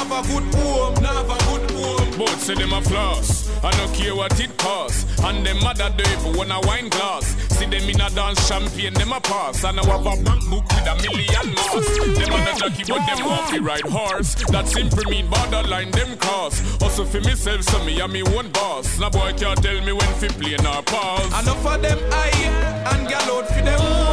have a good home, now have a good home. Both say them a floss, I don't care what it costs. And them mother do even want a wine glass. See them in a dance champagne, them a pass. And I have a bank book with $1 million mass. Them on the jockey but them want to ride horse. That simple mean borderline them cross. Also for myself so me and me one boss. Now boy can't tell me when fi play nor pause. Enough of them high and gal out for them.